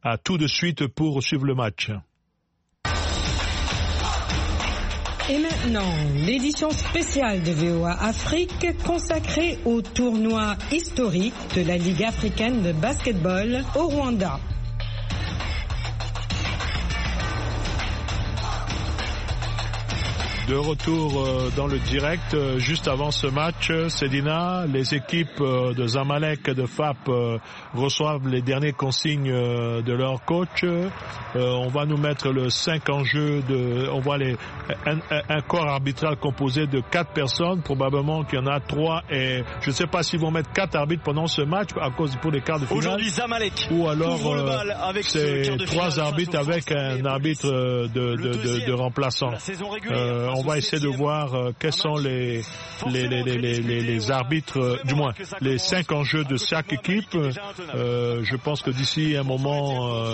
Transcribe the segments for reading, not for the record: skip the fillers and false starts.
À tout de suite pour suivre le match. Et maintenant, l'édition spéciale de VOA Afrique consacrée au tournoi historique de la Ligue africaine de basketball au Rwanda. De retour dans le direct, juste avant ce match, Cédina, les équipes de Zamalek et de FAP reçoivent les dernières consignes de leur coach. On va nous mettre le 5 en jeu, on voit un corps arbitral composé de 4 personnes, probablement qu'il y en a 3, et je ne sais pas s'ils vont mettre 4 arbitres pendant ce match à cause pour les quarts de finale. Aujourd'hui, Zamalek ou alors c'est 3 arbitres avec un arbitre de remplaçant. On va essayer de voir quels sont les arbitres, du moins les 5 enjeux de chaque équipe. Je pense que d'ici un moment,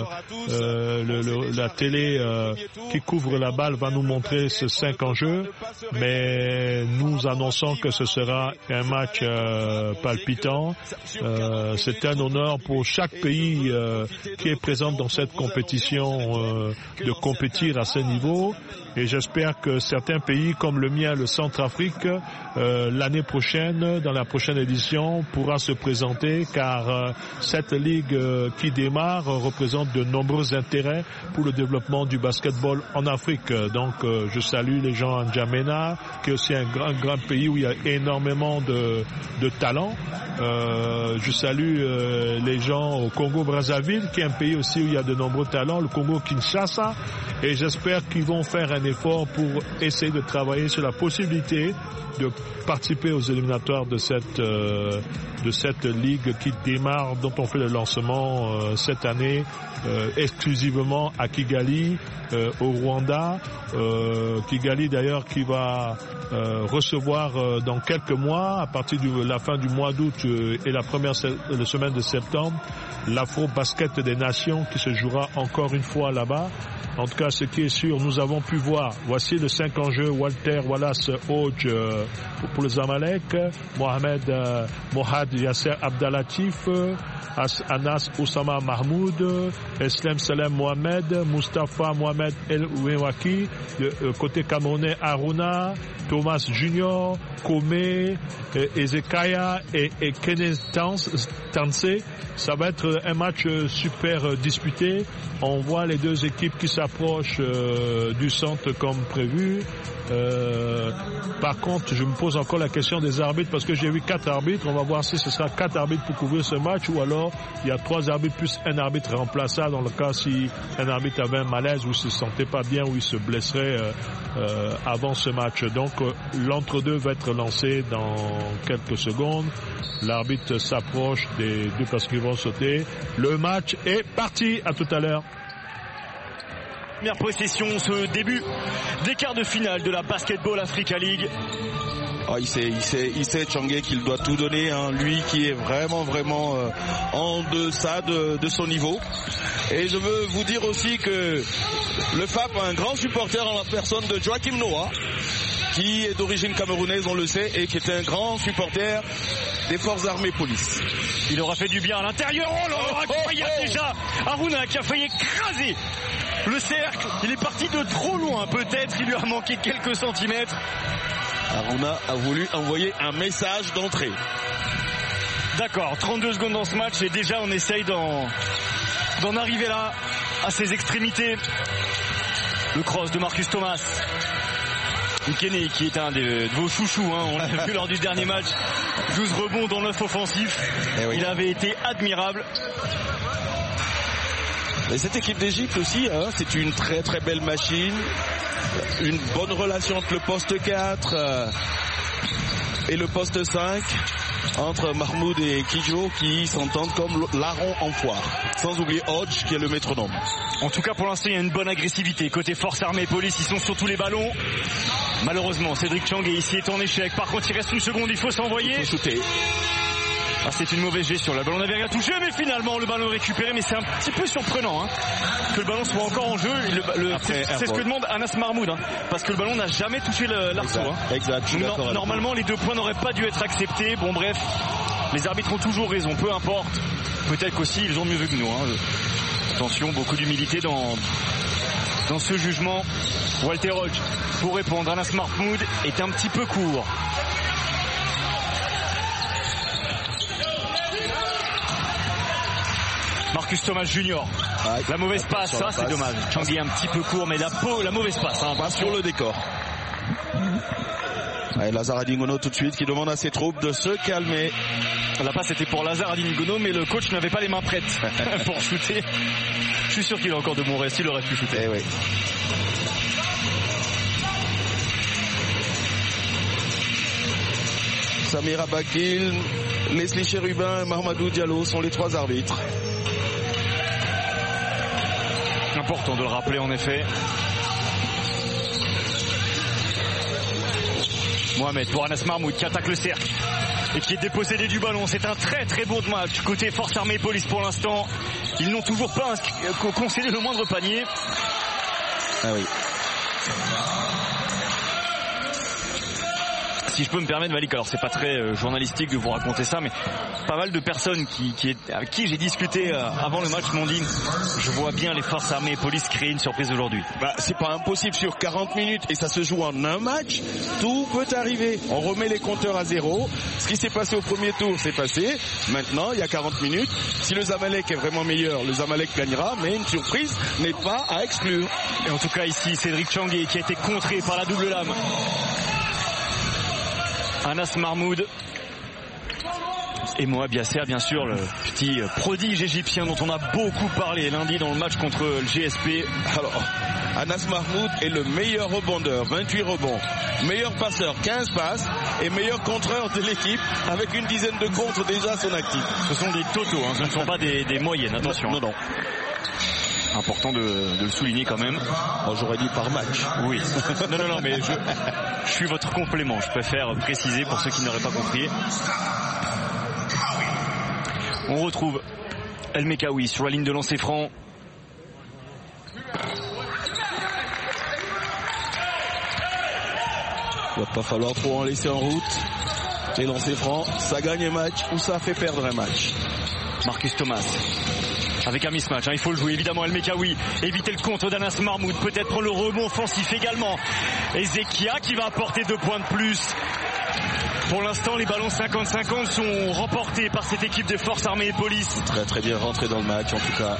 la télé qui couvre la balle va nous montrer ce 5 enjeux, mais nous annonçons que ce sera un match palpitant. C'est un honneur pour chaque pays qui est présent dans cette compétition de compétir à ce niveau. Et j'espère que certains pays comme le mien, le Centrafrique, l'année prochaine, dans la prochaine édition, pourra se présenter, car cette ligue qui démarre représente de nombreux intérêts pour le développement du basketball en Afrique. Donc je salue les gens en N'Djamena, qui est aussi un grand pays où il y a énormément de talent. Je salue les gens au Congo-Brazzaville, qui est un pays aussi où il y a de nombreux talents, le Congo-Kinshasa, et j'espère qu'ils vont faire un effort pour essayer de travailler sur la possibilité de participer aux éliminatoires de cette ligue qui démarre, dont on fait le lancement cette année exclusivement à Kigali, au Rwanda. Kigali d'ailleurs qui va recevoir dans quelques mois, à partir de la fin du mois d'août et la première semaine de septembre, l'Afro-Basket des Nations qui se jouera encore une fois là-bas. En tout cas, ce qui est sûr, nous avons pu voir, voici le 5 en jeu, Walter Wallace Hodge pour le Zamalek, Mohad Yasser Abdalatif, Anas Oussama Mahmoud, Eslem Salem Mohamed, Mustafa Mohamed El Ouewaki, côté camerounais Aruna, Thomas Junior, Kome, Ezekaya et Kenneth Tansé. Ça va être un match super disputé. On voit les deux équipes qui s'approchent du centre comme prévu. Par contre, je me pose encore la question des arbitres, parce que j'ai vu 4 arbitres. On va voir si ce sera 4 arbitres pour couvrir ce match, ou alors il y a 3 arbitres plus un arbitre remplaçant dans le cas si un arbitre avait un malaise ou se sentait pas bien ou il se blesserait avant ce match. Donc l'entre-deux va être lancé dans quelques secondes. L'arbitre s'approche des deux personnes qui vont sauter. Le match est parti. À tout à l'heure. Première possession, ce début des quarts de finale de la Basketball Africa League. Il sait Tchangé qu'il doit tout donner, hein, lui qui est vraiment en deçà de son niveau. Et je veux vous dire aussi que le FAP a un grand supporter en la personne de Joachim Noah, qui est d'origine camerounaise, on le sait, et qui est un grand supporter des forces armées police. Il aura fait du bien à l'intérieur. Oh là, incroyable déjà. Aruna qui a failli écraser le cercle. Il est parti de trop loin, peut-être. Il lui a manqué quelques centimètres. Aruna a voulu envoyer un message d'entrée. D'accord, 32 secondes dans ce match et déjà on essaye d'en arriver là, à ses extrémités. Le cross de Marcus Thomas. Nkene qui est un de vos chouchous, hein, on l'a vu lors du dernier match. 12 rebonds dans l'œuf offensif. Oui. Il avait été admirable. Et cette équipe d'Égypte aussi, hein, c'est une très très belle machine. Une bonne relation entre le poste 4 et le poste 5. Entre Mahmoud et Kijo qui s'entendent comme larron en foire. Sans oublier Hodge qui est le métronome. En tout cas pour l'instant il y a une bonne agressivité. Côté force armée et police, ils sont sur tous les ballons. Malheureusement Cédric Tchangé ici est en échec. Par contre il reste une seconde, il faut s'envoyer. Il faut shooter. C'est une mauvaise gestion. Le ballon n'avait rien touché, mais finalement le ballon est récupéré. Mais c'est un petit peu surprenant hein, que le ballon soit encore en jeu. C'est ce que demande Anas Mahmoud, hein, parce que le ballon n'a jamais touché l'arceau. Exact. Normalement, les 2 points n'auraient pas dû être acceptés. Bon, bref, les arbitres ont toujours raison, peu importe. Peut-être qu'aussi ils ont mieux vu que nous. Hein. Attention, beaucoup d'humilité dans ce jugement. Walter Hodge pour répondre. Anas Mahmoud est un petit peu court. Marcus Thomas Junior. La mauvaise passe, ça c'est dommage. Changi est un petit peu court, mais la mauvaise passe. Pas sur le décor. Lazare Adingono tout de suite qui demande à ses troupes de se calmer. La passe était pour Lazare Adingono, mais le coach n'avait pas les mains prêtes pour shooter. Je suis sûr qu'il a encore de bons restes, il aurait pu shooter. Oui. Samira Bakil, Leslie Chérubin et Mahamadou Diallo sont les 3 arbitres. Important de le rappeler en effet. Mohamed pour Anas Mahmoud qui attaque le cercle et qui est dépossédé du ballon. C'est un très très bon match côté Force Armée Police pour l'instant. Ils n'ont toujours pas concédé le moindre panier. Ah oui. Si je peux me permettre, Malik, alors c'est pas très journalistique de vous raconter ça, mais pas mal de personnes avec qui j'ai discuté avant le match m'ont dit je vois bien les Forces Armées et Police créer une surprise aujourd'hui. C'est pas impossible sur 40 minutes et ça se joue en un match, tout peut arriver. On remet les compteurs à 0. Ce qui s'est passé au premier tour s'est passé. Maintenant, il y a 40 minutes. Si le Zamalek est vraiment meilleur, le Zamalek gagnera, mais une surprise n'est pas à exclure. Et en tout cas ici, Cédric Changué qui a été contré par la double lame. Anas Mahmoud et Moab Yasser, bien sûr, le petit prodige égyptien dont on a beaucoup parlé lundi dans le match contre le GSP. Alors, Anas Mahmoud est le meilleur rebondeur, 28 rebonds, meilleur passeur, 15 passes et meilleur contreur de l'équipe avec une dizaine de contres déjà à son actif. Ce sont des totaux, ce ne sont pas des moyennes, attention. Non. Important de le souligner quand même. J'aurais dit par match. Oui. Non, mais je suis votre complément. Je préfère préciser pour ceux qui n'auraient pas compris. On retrouve El Mekawi sur la ligne de lancer franc. Il va pas falloir trop en laisser en route. Les lancers francs, ça gagne un match ou ça fait perdre un match. Marcus Thomas. Avec un mismatch, il faut le jouer évidemment. El Mekawi, éviter le contre d'Anas Mahmoud, peut-être prendre le rebond offensif également. Ezekia qui va apporter 2 points de plus. Pour l'instant, les ballons 50-50 sont remportés par cette équipe de Forces Armées et Police. Très très bien rentré dans le match en tout cas.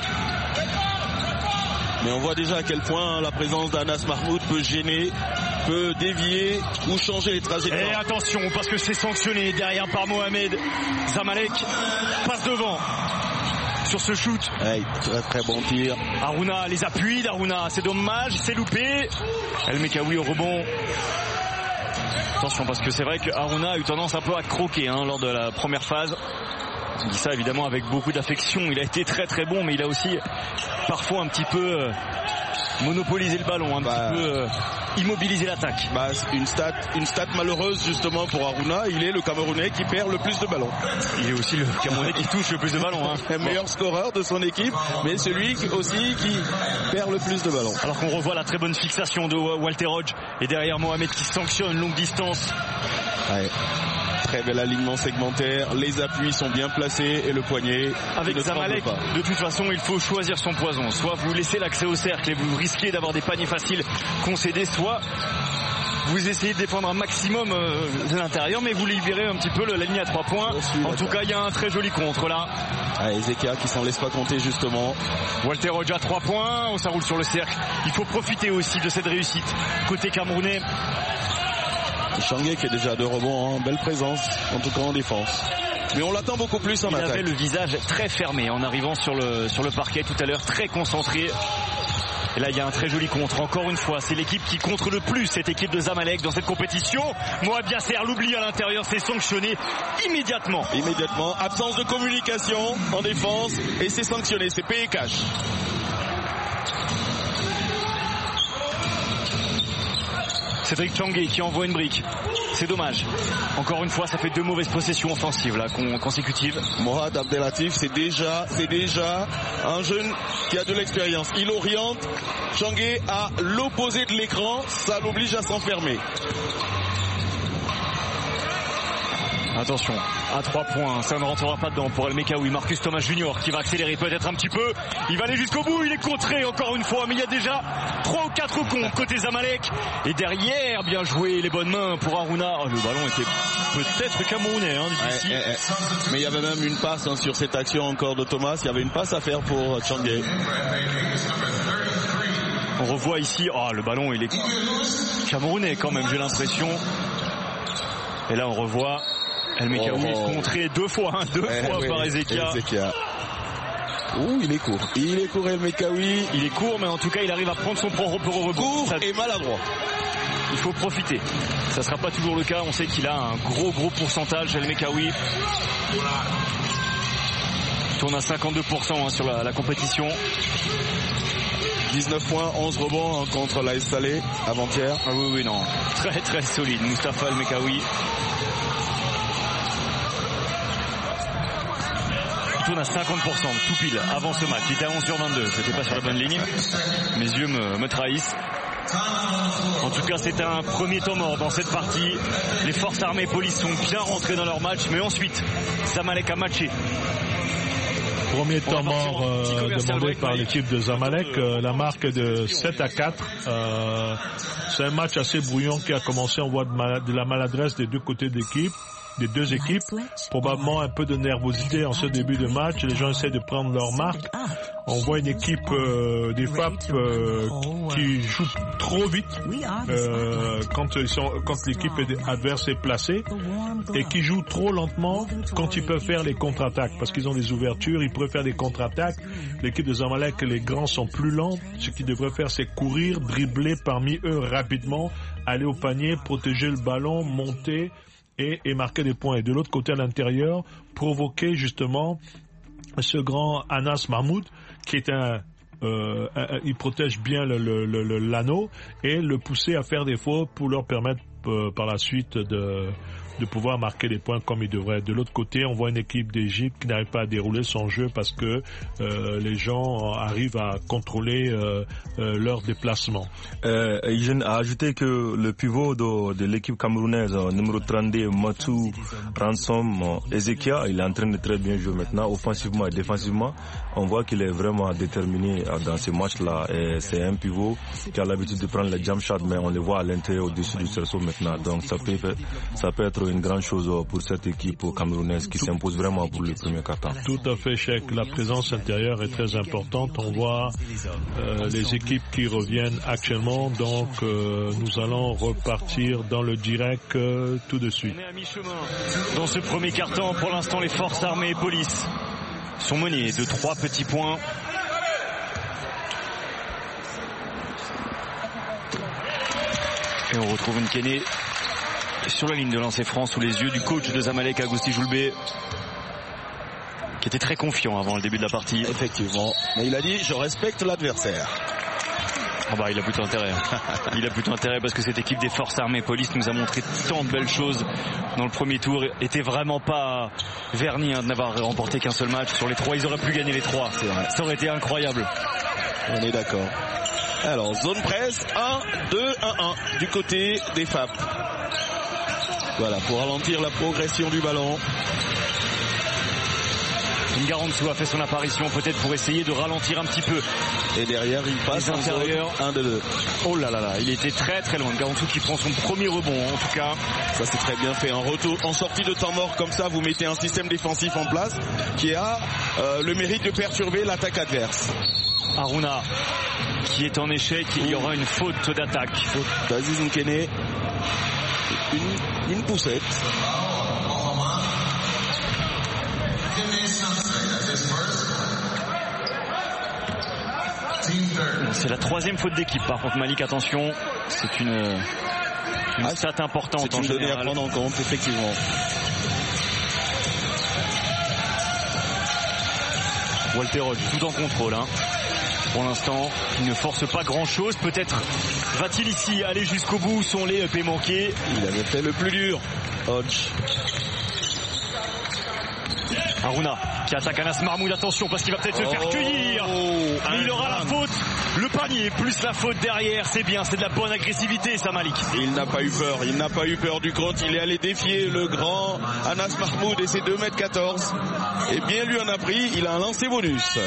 Mais on voit déjà à quel point la présence d'Anas Mahmoud peut gêner, peut dévier ou changer les trajectoires. Et attention, parce que c'est sanctionné derrière par Mohamed. Zamalek passe devant sur ce shoot. Hey, très très bon tir. Harouna les appuis d'Harouna, c'est dommage, c'est loupé. El Mekawi au rebond. Attention parce que c'est vrai que Harouna a eu tendance un peu à croquer lors de la première phase. Je dis ça évidemment avec beaucoup d'affection. Il a été très très bon, mais il a aussi parfois un petit peu monopolisé le ballon, petit peu immobilisé l'attaque. Une stat malheureuse justement pour Harouna. Il est le Camerounais qui perd le plus de ballons. Il est aussi le Camerounais qui touche le plus de ballons. Le meilleur scoreur de son équipe, mais celui aussi qui perd le plus de ballons. Alors qu'on revoit la très bonne fixation de Walter Hodge et derrière Mohamed qui sanctionne longue distance. Ouais. Très bel alignement segmentaire, les appuis sont bien placés et le poignet. Avec Zamalek, de toute façon, il faut choisir son poison. Soit vous laissez l'accès au cercle et vous risquez d'avoir des paniers faciles concédés, soit vous essayez de défendre un maximum de l'intérieur, mais vous libérez un petit peu la ligne à 3 points. En tout cas, il y a un très joli contre là. Ezekia qui s'en laisse pas compter justement. Walter Hodge à 3 points, ça roule sur le cercle. Il faut profiter aussi de cette réussite côté camerounais. Changué qui est déjà à 2 rebonds, belle présence, en tout cas en défense. Mais on l'attend beaucoup plus en attaque. Il avait le visage très fermé en arrivant sur le parquet tout à l'heure, très concentré. Et là, il y a un très joli contre. Encore une fois, c'est l'équipe qui contre le plus, cette équipe de Zamalek dans cette compétition. Moab Yasser l'oublie à l'intérieur, c'est sanctionné immédiatement. Absence de communication en défense et c'est sanctionné, c'est payé cash. Cédric Changué qui envoie une brique. C'est dommage. Encore une fois, ça fait 2 mauvaises possessions offensives là, consécutives. Morad Abdelatif, c'est déjà un jeune qui a de l'expérience. Il oriente Changué à l'opposé de l'écran, ça l'oblige à s'enfermer. Attention, à 3 points, ça ne rentrera pas dedans pour El Mekawi. Marcus Thomas Junior qui va accélérer peut-être un petit peu. Il va aller jusqu'au bout, il est contré encore une fois, mais il y a déjà 3 ou 4 cons côté Zamalek. Et derrière, bien joué, les bonnes mains pour Haruna. Le ballon était peut-être camerounais d'ici. Mais il y avait même une passe sur cette action encore de Thomas. Il y avait une passe à faire pour Tchangé. On revoit ici, le ballon il est camerounais quand même, j'ai l'impression. Et là on revoit El Mekawi contré 2 fois par Ezekia. Il est court. El Mekawi. Il est court, mais en tout cas il arrive à prendre son propre rebond. Court et maladroit. Il faut profiter. Ça sera pas toujours le cas. On sait qu'il a un gros pourcentage, El Mekawi. Il tourne à 52% sur la compétition. 19 points, 11 rebonds contre l'AS Salé avant-hier. Ah oui, non. Très très solide, Mustapha El Mekawi. Il tourne à 50%, tout pile, avant ce match. Il était à 11 sur 22, j'étais pas sur la bonne ligne. Mes yeux me trahissent. En tout cas, c'est un premier temps mort dans cette partie. Les forces armées et police sont bien rentrées dans leur match, mais ensuite, Zamalek a matché. Premier temps mort demandé par l'équipe de Zamalek, la marque de 7-4. C'est un match assez brouillon qui a commencé. On voit de la maladresse des deux côtés des deux équipes. Probablement un peu de nervosité en ce début de match. Les gens essaient de prendre leur marque. On voit une équipe des FAP qui joue trop vite quand l'équipe adverse est placée et qui joue trop lentement quand ils peuvent faire les contre-attaques parce qu'ils ont des ouvertures, ils peuvent faire des contre-attaques. L'équipe de Zamalek, les grands sont plus lents. Ce qu'ils devraient faire, c'est courir, dribbler parmi eux rapidement, aller au panier, protéger le ballon, monter et marquer des points. Et de l'autre côté, à l'intérieur, provoquer justement ce grand Anas Mahmoud qui est il protège bien l'anneau et le pousser à faire des fautes pour leur permettre par la suite de pouvoir marquer des points comme il devrait. De l'autre côté, on voit une équipe d'Égypte qui n'arrive pas à dérouler son jeu parce que les gens arrivent à contrôler leur déplacement. Je a ajouté que le pivot de l'équipe camerounaise, numéro 32, Matou Ransom Ezekia, il est en train de très bien jouer maintenant, offensivement et défensivement. On voit qu'il est vraiment déterminé dans ces matchs-là. Et c'est un pivot qui a l'habitude de prendre les jump shots, mais on le voit à l'intérieur, au-dessus du cerceau maintenant. Donc ça peut être une grande chose pour cette équipe camerounaise qui s'impose vraiment pour le premier quart-temps. Tout à fait, Cheikh. La présence intérieure est très importante. On voit les équipes qui reviennent actuellement. Donc nous allons repartir dans le direct tout de suite. On est à mi-chemin dans ce premier quart-temps. Pour l'instant, les forces armées et police sont menées de 3 petits points. Et on retrouve Nkene sur la ligne de lancer franc sous les yeux du coach de Zamalek, Agousti Joulbé, qui était très confiant avant le début de la partie. Effectivement, mais il a dit je respecte l'adversaire. Il a plutôt intérêt. Il a plutôt intérêt parce que cette équipe des forces armées police nous a montré tant de belles choses dans le premier tour. Était vraiment pas verni de n'avoir remporté qu'un seul match. Sur les 3, ils auraient pu gagner les 3. Ça aurait été incroyable. On est d'accord. Alors, zone presse, 1-2-1-1 du côté des FAP. Voilà, pour ralentir la progression du ballon. Ngarantzou a fait son apparition, peut-être pour essayer de ralentir un petit peu. Et derrière, il passe en zone 1-2-2. Oh là là là, il était très très loin. Ngarantzou qui prend son premier rebond, en tout cas. Ça, c'est très bien fait. En retour, en sortie de temps mort comme ça, vous mettez un système défensif en place qui a le mérite de perturber l'attaque adverse. Haruna qui est en échec, il y aura une faute d'attaque. Faute d'Aziz Nkene. Une poussette. C'est la 3e faute d'équipe. Par contre, Malik, attention, c'est une stat importante. C'est une donnée à prendre en compte, effectivement. Walter Hodge, tout en contrôle. Pour l'instant, il ne force pas grand-chose. Peut-être va-t-il ici aller jusqu'au bout. Sont les EP manqués. Il avait fait le plus dur, Hodge. Haruna qui attaque Anas Mahmoud, attention parce qu'il va peut-être se faire cueillir. Mais il aura la faute Le panier plus la faute derrière, c'est bien, c'est de la bonne agressivité, ça, Malik. Il n'a pas eu peur du compte, il est allé défier le grand Anas Mahmoud et ses 2m14. Et bien lui en a pris, il a un lancer bonus.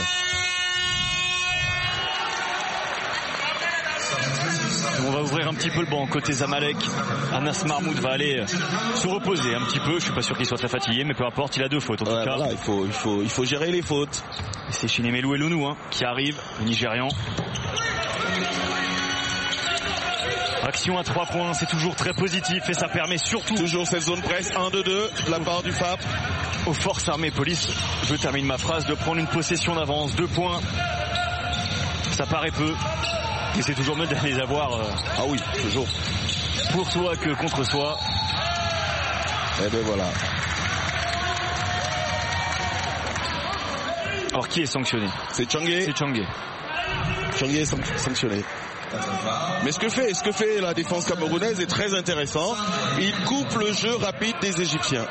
On va ouvrir un petit peu le banc côté Zamalek. Anas Mahmoud va aller se reposer un petit peu. Je suis pas sûr qu'il soit très fatigué, mais peu importe, il a 2 fautes. En tout cas, voilà, il faut gérer les fautes. Et c'est Chinemelu Elonu qui arrive, le Nigérian. Action à 3 points, c'est toujours très positif et ça permet surtout. Toujours cette zone presse 1-2-2 de la part du FAP. Aux forces armées police, je termine ma phrase, de prendre une possession d'avance, 2 points. Ça paraît peu. Et c'est toujours mieux de les avoir. Ah oui, toujours. Pour soi que contre soi. Et ben voilà. Alors qui est sanctionné? C'est Tchangé. C'est Tchangé. Tchangé est sanctionné. Mais ce que fait la défense camerounaise est très intéressant. Il coupe le jeu rapide des Égyptiens.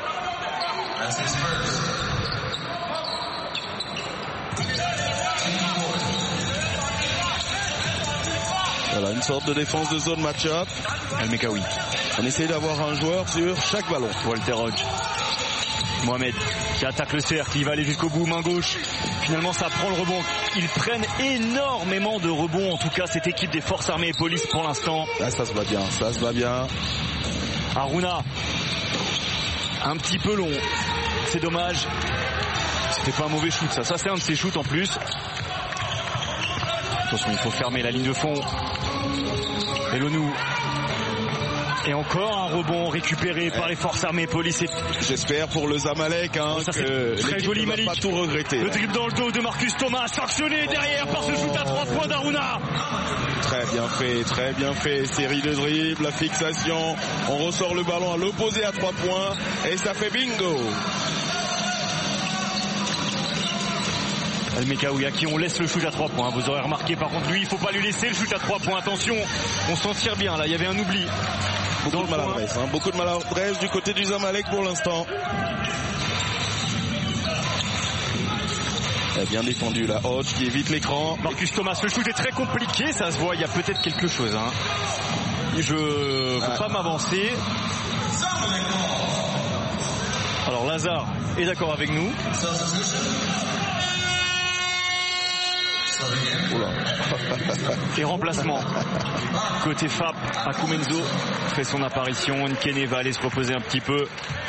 Voilà, une sorte de défense de zone match-up. El-Mekaoui. On essaye d'avoir un joueur sur chaque ballon. Walter Hodge. Mohamed qui attaque le cercle, il va aller jusqu'au bout, main gauche. Finalement ça prend le rebond. Ils prennent énormément de rebonds, en tout cas cette équipe des forces armées et police pour l'instant. Là ça se va bien, Aruna, un petit peu long, c'est dommage. C'était pas un mauvais shoot ça c'est un de ses shoots en plus. Attention, il faut fermer la ligne de fond. Elonu. Et encore un rebond récupéré par les forces armées et police. J'espère pour le Zamalek ça, que très joli, ne va pas tout regretter. Le dribble dans le dos de Marcus Thomas, sanctionné derrière par ce shoot à 3 points d'Aruna. Très bien fait. Série de dribbles, la fixation. On ressort le ballon à l'opposé à 3 points. Et ça fait bingo. El-Mekaoui à qui on laisse le shoot à 3 points. Vous aurez remarqué par contre lui, il ne faut pas lui laisser le shoot à 3 points. Attention, on s'en tire bien là, il y avait un oubli. Beaucoup de maladresse du côté du Zamalek pour l'instant. Bien défendu là, Hodge qui évite l'écran. Marcus Thomas, le shoot est très compliqué, ça se voit, il y a peut-être quelque chose. Je ne veux pas m'avancer. Alors Lazare est d'accord avec nous. Et remplacement côté FAP, Akumenzo fait son apparition. Nkene va aller se reposer un petit peu.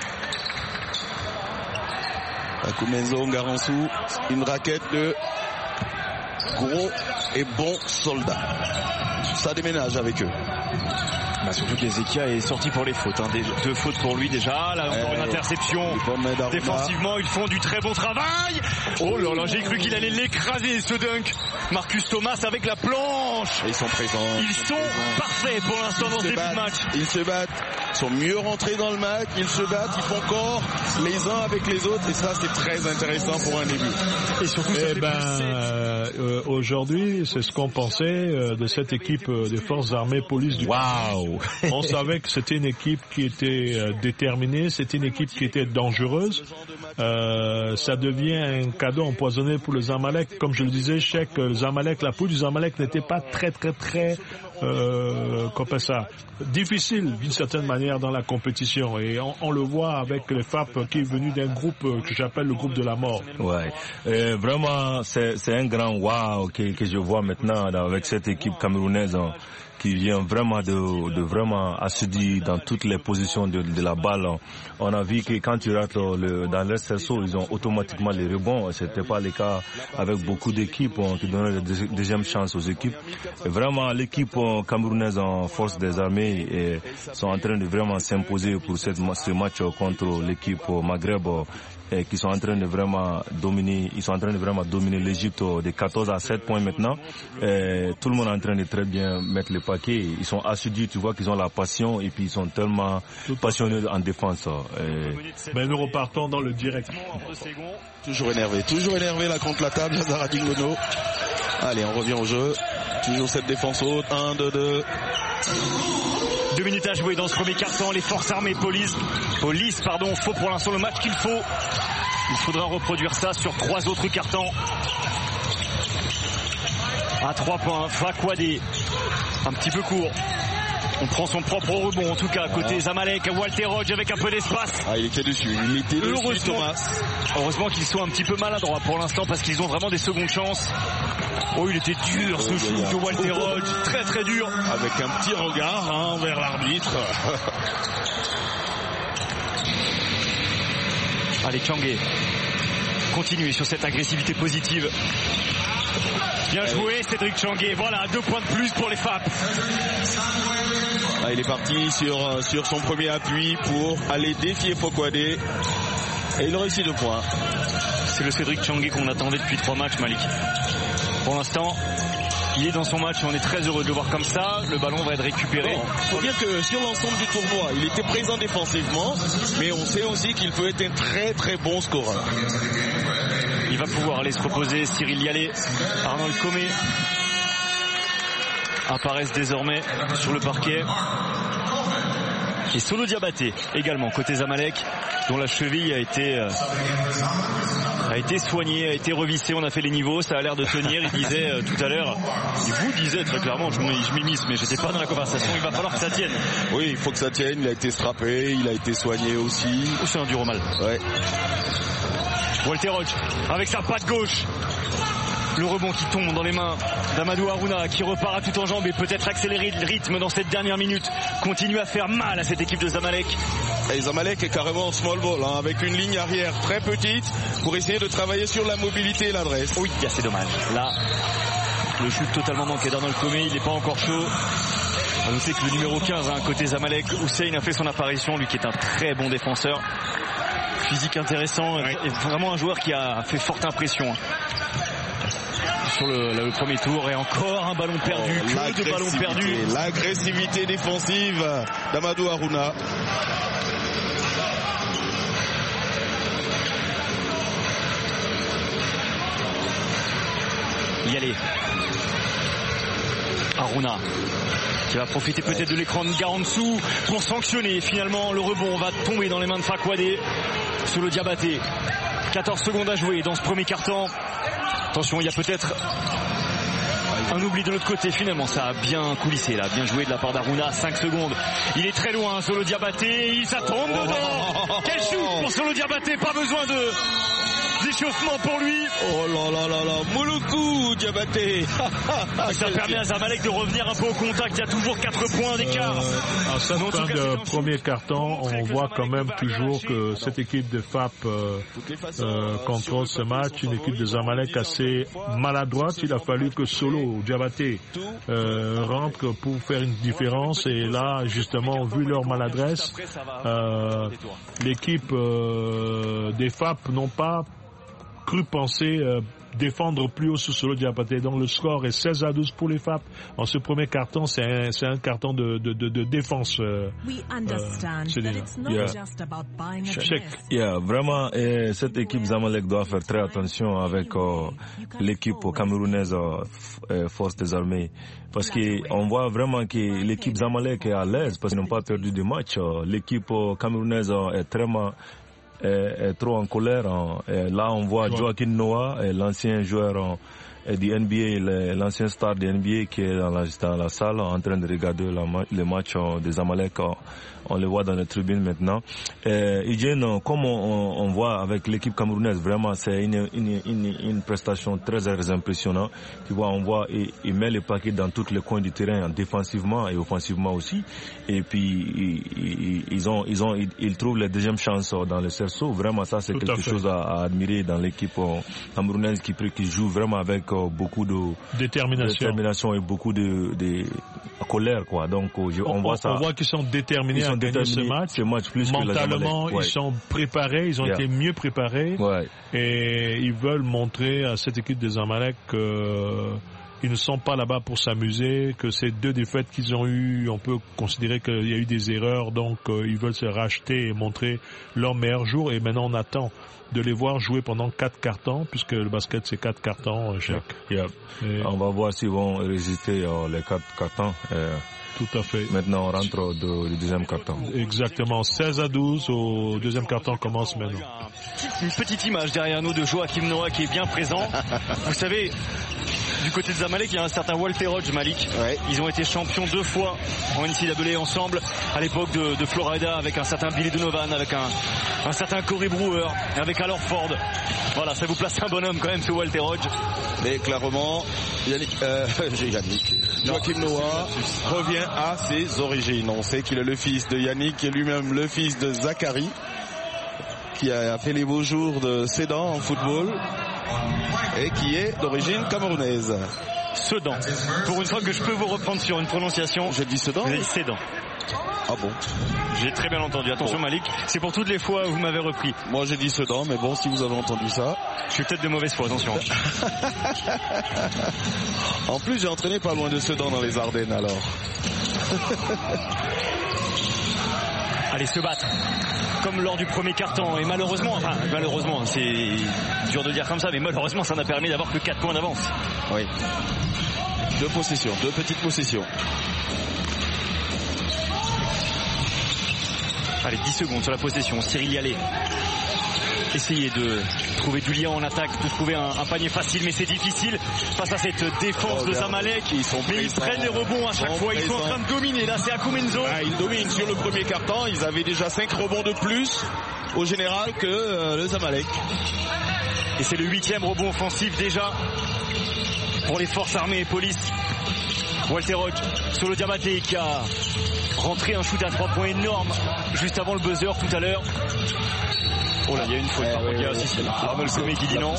Akumenzo, Ngaransou, une raquette de gros et bons soldats. Ça déménage avec eux. Surtout qu'Ezekia est sorti pour les fautes. 2 fautes pour lui déjà. Là encore une interception. Défensivement, ils font du très bon travail. Oh là là, j'ai cru qu'il allait l'écraser ce dunk. Marcus Thomas avec la planche. Et ils sont présents. Ils sont parfaits pour l'instant dans ce début de match. Ils se battent. Ils sont mieux rentrés dans le match. Ils se battent. Ils font corps les uns avec les autres. Et ça, c'est très intéressant pour un début. Et surtout, aujourd'hui, c'est ce qu'on pensait de cette équipe des forces armées police du Waouh. On savait que c'était une équipe qui était déterminée, c'était une équipe qui était dangereuse. Ça devient un cadeau empoisonné pour le Zamalek. Comme je le disais, le Zamalek, la poule du Zamalek n'était pas très difficile d'une certaine manière dans la compétition. Et on le voit avec le FAP qui est venu d'un groupe que j'appelle le groupe de la mort. Ouais, vraiment c'est un grand waouh que je vois maintenant avec cette équipe camerounaise. Qui vient vraiment de vraiment assidus dans toutes les positions de la balle. On a vu que quand tu rates dans leur cerceau, ils ont automatiquement les rebonds. C'était pas le cas avec beaucoup d'équipes qui donnaient la deuxième chance aux équipes. Et vraiment, l'équipe camerounaise en force des armées sont en train de vraiment s'imposer pour ce match contre l'équipe Maghreb. Qui sont en train de vraiment dominer, l'Égypte de 14 à 7 points maintenant. Tout le monde est en train de très bien mettre le paquet. Ils sont assidus, tu vois qu'ils ont la passion et puis ils sont tellement passionnés en défense. Mais nous repartons dans le direct. Toujours énervé là contre la table, Lazare Adingono. Allez, on revient au jeu. Toujours cette défense haute. 1, 2, 2. 2 minutes à jouer dans ce premier quart-temps. Les forces armées police, faut pour l'instant le match qu'il faut. Il faudra reproduire ça sur 3 autres quart-temps. à 3 points. Fakwade, un petit peu court. On prend son propre rebond en tout cas côté Zamalek. Walter Hodge avec un peu d'espace. Il était dessus, Thomas. Heureusement qu'ils sont un petit peu maladroits pour l'instant parce qu'ils ont vraiment des secondes chances. Oh, il était dur ce shoot de Walter Hodge, très très dur. Avec un petit regard vers l'arbitre. Allez, Tchangé, continuez sur cette agressivité positive. Bien joué Cédric Tchangé, voilà 2 points de plus pour les FAP. Il est parti sur son premier appui pour aller défier Fakwade et il réussit 2 points. C'est le Cédric Tchangé qu'on attendait depuis 3 matchs, Malik. Pour l'instant, il est dans son match, on est très heureux de le voir comme ça. Le ballon va être récupéré. Il faut dire que sur l'ensemble du tournoi, il était présent défensivement, mais on sait aussi qu'il peut être un très très bon scoreur. Il va pouvoir aller se reposer. Cyril Yalé, Arnold Comé apparaissent désormais sur le parquet. Et Solo Diabaté également côté Zamalek, dont la cheville a été soignée, a été revissée. On a fait les niveaux, ça a l'air de tenir. Il disait tout à l'heure, il vous disait très clairement, je m'immisce, mais j'étais pas dans la conversation. Il va falloir que ça tienne. Oui, il faut que ça tienne. Il a été strappé, il a été soigné aussi. C'est un dur au mal. Ouais. Walter Hodge avec sa patte gauche. Le rebond qui tombe dans les mains d'Amadou Harouna qui repart à tout en jambes et peut-être accélérer le rythme dans cette dernière minute. Continue à faire mal à cette équipe de Zamalek. Et Zamalek est carrément en small ball avec une ligne arrière très petite pour essayer de travailler sur la mobilité et l'adresse. Oui, c'est dommage. Là, le shoot totalement manqué d'Arnold Comé, il n'est pas encore chaud. On sait que le numéro 15, côté Zamalek, Hussein a fait son apparition, lui qui est un très bon défenseur. Physique intéressant, et vraiment un joueur qui a fait forte impression sur le premier tour. Et encore un ballon perdu, que de ballons perdus. L'agressivité défensive d'Amadou Harouna. Yalé, Harouna qui va profiter peut-être de l'écran de gars en dessous pour sanctionner. Finalement le rebond va tomber dans les mains de Fakwade. Solo Diabaté, 14 secondes à jouer dans ce premier quart-temps. Attention, il y a peut-être un oubli de l'autre côté. Finalement ça a bien coulissé là, bien joué de la part d'Harouna. 5 secondes, il est très loin Solo Diabaté, il s'attend dedans. Quel shoot pour Solo Diabaté, pas besoin d'échauffement pour lui. Oh là là là là, Mouloukou Diabaté. Ça permet à Zamalek de revenir un peu au contact. Il y a toujours 4 points d'écart. En cette fin de premier carton, on voit quand même toujours que cette équipe de FAP contrôle ce match. Une équipe de Zamalek assez maladroite. Il a fallu que Solo Diabaté rentre pour faire une différence. Et là, justement, vu leur maladresse, l'équipe des FAP n'ont pas cru penser défendre plus haut sous Solo Diabaté. Donc le score est 16-12 pour les FAP. En ce premier carton, c'est un carton de défense. Vraiment, cette équipe Zamalek doit faire très attention avec l'équipe camerounaise Force des Armées. Parce qu'on voit vraiment que l'équipe Zamalek est à l'aise parce qu'ils n'ont pas perdu de match. L'équipe camerounaise est trop en colère. Et là, on voit Joaquin Noah, l'ancien joueur du NBA, l'ancien star du NBA qui est dans la salle en train de regarder les matchs des Zamalek. On le voit dans les tribunes maintenant. Etienne, comme on voit avec l'équipe camerounaise, vraiment c'est une prestation très impressionnante. Tu vois, on voit il met les paquets dans tous les coins du terrain, défensivement et offensivement aussi. Et puis ils trouvent la deuxième chance dans le cerceau. Vraiment, ça c'est quelque chose à admirer dans l'équipe camerounaise qui joue vraiment avec beaucoup de détermination et beaucoup de colère, quoi. Donc on voit ça. On voit qu'ils sont déterminés à gagner ce match. Plus mentalement, ils sont préparés, ils ont été mieux préparés, et ils veulent montrer à cette équipe des Zamalek qu'ils ne sont pas là-bas pour s'amuser, que ces 2 défaites qu'ils ont eues, on peut considérer qu'il y a eu des erreurs, donc ils veulent se racheter et montrer leur meilleur jour. Et maintenant on attend de les voir jouer pendant 4 cartons, puisque le basket c'est 4 cartons chaque. On va voir s'ils vont résister les 4 cartons. Tout à fait. Maintenant, on rentre du deuxième carton. Exactement. 16-12 au deuxième carton commence maintenant. Une petite image derrière nous de Joaquin Noah qui est bien présent. Vous savez, du côté de Zamalek, il y a un certain Walter Hodge, Malik. Ouais. Ils ont été champions 2 fois en NCAA ensemble à l'époque de Florida, avec un certain Billy Donovan, avec un certain Corey Brewer, avec Al Horford. Voilà, ça vous place un bonhomme quand même, ce Walter Hodge. Mais clairement, Joachim Noah revient à ses origines. On sait qu'il est le fils de Yannick, qui est lui-même le fils de Zachary, qui a fait les beaux jours de Sedan en football et qui est d'origine camerounaise. Sedan. Pour une fois que je peux vous reprendre sur une prononciation. J'ai dit Sedan. Vous avez dit Sedan. Ah bon? J'ai très bien entendu. Attention Malik, c'est pour toutes les fois où vous m'avez repris. Moi j'ai dit Sedan, mais bon, si vous avez entendu ça. Je suis peut-être de mauvaise foi, attention. En plus, j'ai entraîné pas loin de Sedan dans les Ardennes alors. Allez, se battre. Comme lors du premier quart-temps. Et malheureusement, c'est dur de dire comme ça, mais malheureusement, ça n'a permis d'avoir que 4 points d'avance. Oui. 2 possessions, 2 petites possessions. Allez, 10 secondes sur la possession. Cyril Yalé. Essayer de trouver du lien en attaque, de trouver un panier facile, mais c'est difficile face à cette défense de Zamalek. Mais ils prennent des rebonds à chaque fois. Ils sont en train de dominer. Là, c'est Akumenzo. Ils dominent sur le premier quart-temps. Ils avaient déjà 5 rebonds de plus au général que le Zamalek. Et c'est le 8e rebond offensif déjà pour les forces armées et police. Walter Hodge sur le Diabaté qui a rentré un shoot à 3 points énorme juste avant le buzzer tout à l'heure. Oh là, il y a une faute. Il y a aussi Arnold Comé qui dit non.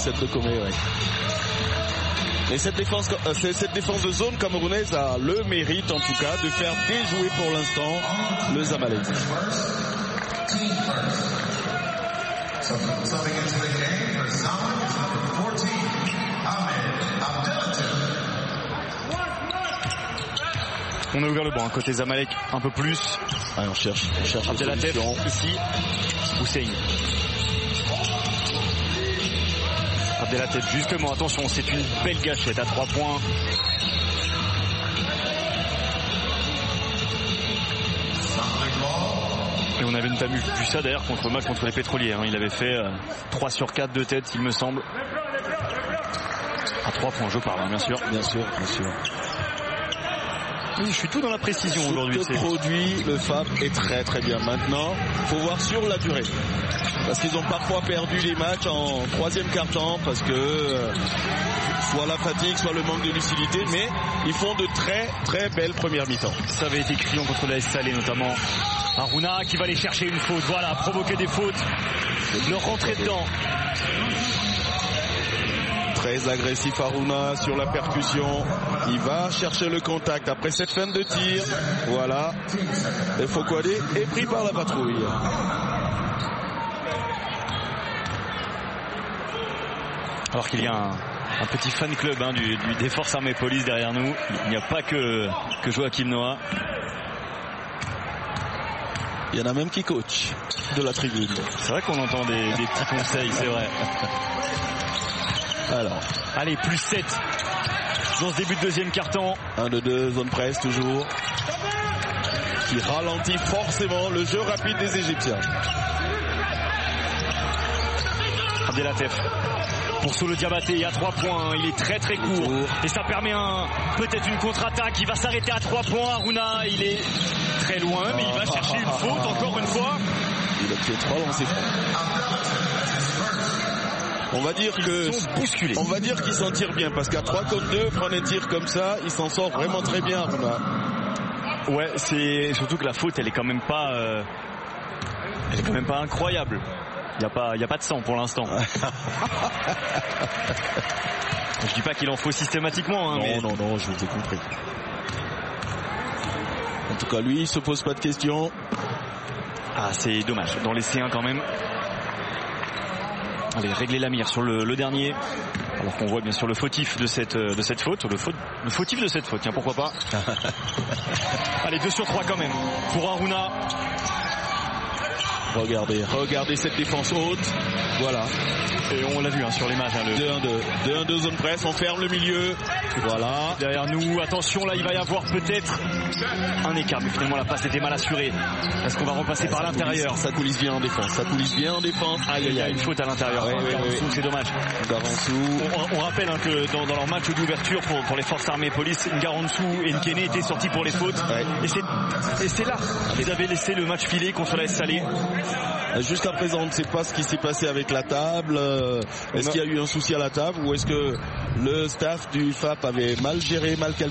Et cette défense de zone camerounaise a le mérite en tout cas de faire déjouer pour l'instant le Zamalek. On a ouvert le banc, côté Zamalek un peu plus. Allez, on cherche Abdelatef ici. Hussein. Abdelatef justement, attention, c'est une belle gâchette à 3 points. Et on avait notamment vu ça d'ailleurs contre le match contre les Pétroliers. Il avait fait 3 sur 4 de tête, il me semble. À 3 points, je parle, bien sûr. Bien sûr. Oui, je suis tout dans la précision aujourd'hui. Le produit, le FAP est très très bien. Maintenant, il faut voir sur la durée. Parce qu'ils ont parfois perdu les matchs en 3e quart-temps parce que soit la fatigue, soit le manque de lucidité. Mais ils font de très très belles premières mi-temps. Ça avait été criant contre la Salé notamment. Aruna qui va aller chercher une faute. Voilà, provoquer des fautes. Leur rentrer dedans. Très agressif Aruna sur la percussion. Il va chercher le contact après cette fin de tir. Voilà. Et Fokwade est pris par la patrouille. Alors qu'il y a un petit fan club des forces armées police derrière nous. Il n'y a pas que Joachim Noah. Il y en a même qui coach de la tribune. C'est vrai qu'on entend des petits conseils, c'est vrai. Alors, allez, plus 7 dans ce début de 2e quart-temps. 1 de 2, zone presse toujours. Qui ralentit forcément le jeu rapide des Égyptiens. Abdelatef pour Solo Diabaté à 3 points. Il est très très court. Et ça permet peut-être une contre-attaque. Il va s'arrêter à 3 points. Aruna, il est très loin, mais il va chercher une faute encore une fois. Il a fait 3 lancers francs. On va dire qu'il s'en tire bien parce qu'à 3 contre 2, prendre un tir comme ça, il s'en sort vraiment très bien, Aruna. Ouais, c'est surtout que la faute, elle est quand même pas incroyable. Il y a pas de sang pour l'instant. Je dis pas qu'il en faut systématiquement. Non, je vous ai compris. En tout cas, lui, il se pose pas de questions. Ah, c'est dommage. Dans les C1 quand même. Allez, régler la mire sur le dernier. Alors qu'on voit bien sûr le fautif de cette faute. Le fautif de cette faute, tiens, pourquoi pas. Allez, 2 sur 3 quand même pour Aruna. Regardez cette défense haute. Voilà. Et on l'a vu sur les matchs. 2-1-2 zone presse, on ferme le milieu. Voilà. Derrière nous, attention, là il va y avoir peut-être un écart, mais finalement la passe était mal assurée. Est-ce qu'on va repasser par l'intérieur? Ça coulisse bien en défense. Aïe, il y a une faute à l'intérieur. C'est dommage. On rappelle que dans leur match d'ouverture pour les forces armées et police, Ngaransu et Nkene étaient sortis pour les fautes. Et c'est là qu'ils avaient laissé le match filer contre la Salé. Jusqu'à présent, on ne sait pas ce qui s'est passé avec la table. Est-ce qu'il y a eu un souci à la table ou est-ce que le staff du FAP avait mal géré, mal calculé?